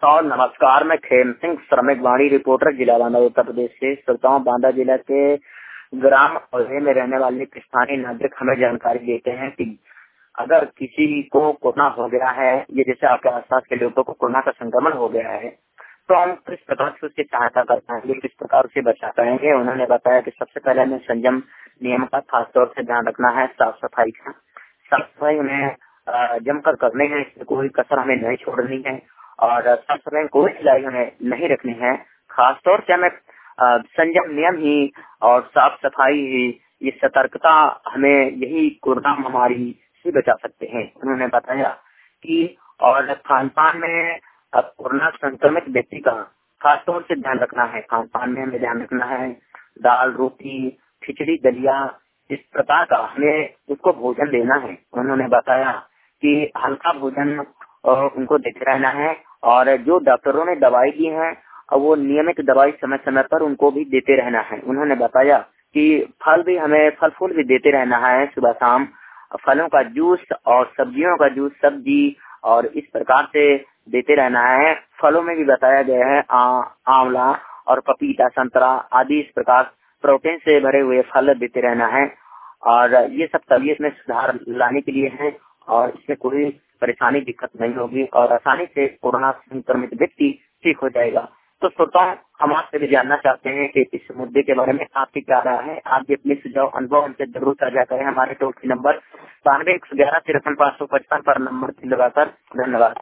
और नमस्कार, मैं खेम सिंह श्रमिक वाणी रिपोर्टर जिला बांदा उत्तर प्रदेश से। श्रोताओं, बांदा जिला के ग्राम औजे में रहने वाले एक स्थानीय नागरिक हमें जानकारी देते हैं कि अगर किसी को कोरोना हो गया है, ये जैसे आपके आसपास के लोगों को कोरोना का संक्रमण हो गया है, तो हम किस प्रकार से उसकी सहायता कर पाएंगे, किस प्रकार उसे बचा पाएंगे। उन्होंने बताया कि सबसे पहले हमें संयम नियम का खासतौर से ध्यान रखना है। साफ सफाई का, साफ सफाई उन्हें जमकर करनी है, इसमें कोई कसर हमें नहीं छोड़नी है और साफ सफाई कोई सिलाई हमें नहीं रखनी है। खासतौर से हमें संयम नियम ही और साफ सफाई ही, ये सतर्कता हमें यही कोरोना महामारी से बचा सकते हैं। उन्होंने बताया कि और खान पान में कोरोना संक्रमित व्यक्ति का खासतौर से ध्यान रखना है। खान पान में हमें ध्यान रखना है, दाल रोटी खिचड़ी दलिया इस प्रकार का हमें उसको भोजन देना है। उन्होंने बताया कि हल्का भोजन उनको देते रहना है और जो डॉक्टरों ने दवाई दी है वो नियमित दवाई समय समय पर उनको भी देते रहना है। उन्होंने बताया कि फल भी हमें फल फूल भी देते रहना है, सुबह शाम फलों का जूस और सब्जियों का जूस, सब्जी और इस प्रकार से देते रहना है। फलों में भी बताया गया है आंवला और पपीता संतरा आदि इस प्रकार प्रोटीन से भरे हुए फल देते रहना है और ये सब तबीयत में सुधार लाने के लिए है और इसमें कोई परेशानी दिक्कत नहीं होगी और आसानी से कोरोना संक्रमित व्यक्ति ठीक हो जाएगा। तो श्रोताओं, हम आपसे भी जानना चाहते हैं कि इस मुद्दे के बारे में आपकी क्या राय है। आप भी अपने सुझाव अनुभव हमसे जरूर साझा करें। हमारे टोल फ्री नंबर 92 111 53 555 पर नंबर लगाकर। धन्यवाद।